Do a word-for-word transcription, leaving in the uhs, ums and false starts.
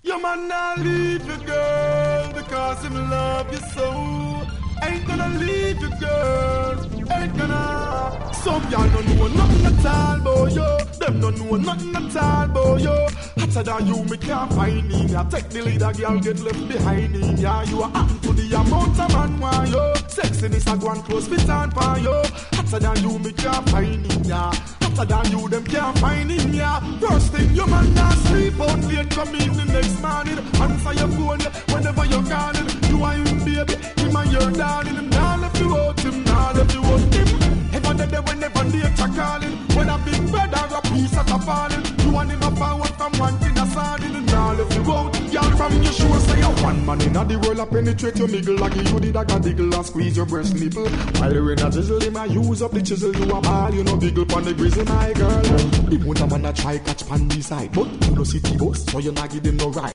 Your man not leave you, girl, because him love you so. Ain't gonna leave you, girl. Ain't gonna. Some y'all don't know nothing at all, boy, yo. Them don't know nothing at all, boy, yo. Hotter than you, me can't find him. Ya take the leader, girl, get left behind him. Yeah, you are happen to the amount of man, why, yo. Sexiness a go and close fit on for yo. Hotter than you, me can't find him, yeah. Hotter than you, them can't find him, yeah. First thing, your man not sleep out late, come in the next morning. Answer your phone, whenever you're calling. You are him, baby, him and your darling. Him now left you out, him now left you out, him. Ever the day whenever nature calling. When a big brother a piece of a falling. You want him a forward from one thing a sardine. And now left you out, y'all from your shoes. Say you one man in the world a penetrate your middle. Like you did a go diggle and squeeze your breast nipple. While you in a jizzle, him a use up the chisel. You a ball, you know biggle pon the grizzle, my girl. The one a man a try catch pan the side. But you no city boss, so you not give him no right.